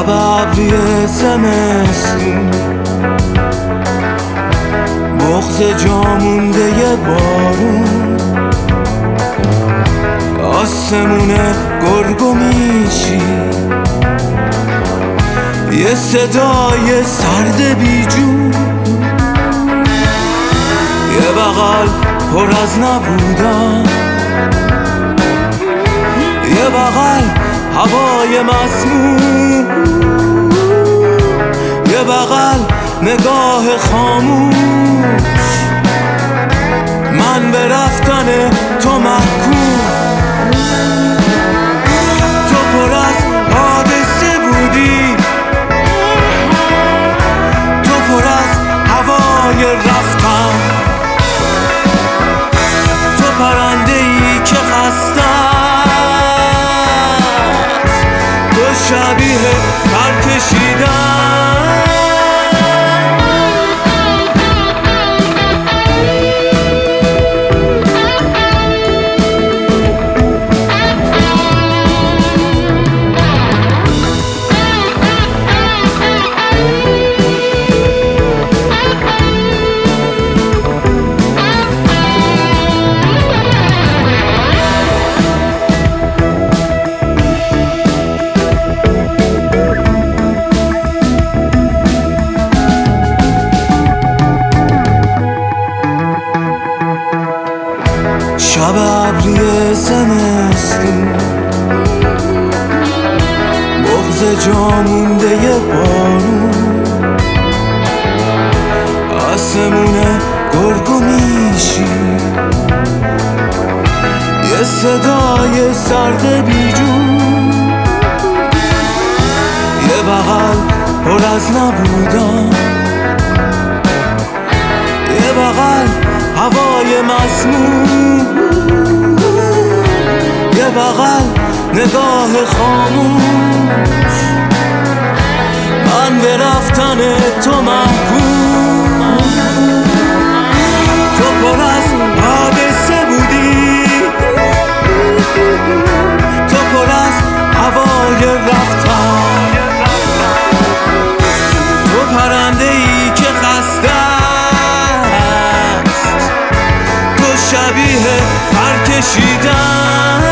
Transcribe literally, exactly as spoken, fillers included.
شب ابری زمستون، بغض جامونده ی بارون، آسمون گرگو میشی، یه صدای سرد بیجون، یه بغل پر از نبودن، یه بغل هوای مسموم، یه بغل نگاه خاموش، من به رفتن تو محکوم. تو پر از حادثه بودی، تو پر از هوای رفتن، تو پرنده ای که خسته است، تو شبیه پر کشیدن. شب ابری زمستون، بغض جامونده ی بارون، آسمون گرگو میشی، یه صدای سرد بیجون، یه بغل پر از نبودن، یه بغل هوای مسموم، یه بغل نگاه خاموش، من به رفتن تو محکوم. تو پر از حادثه بودی، تو پر از هوای رفتن، تو پرنده ای که خسته است، تو شبیه پر کشیدن.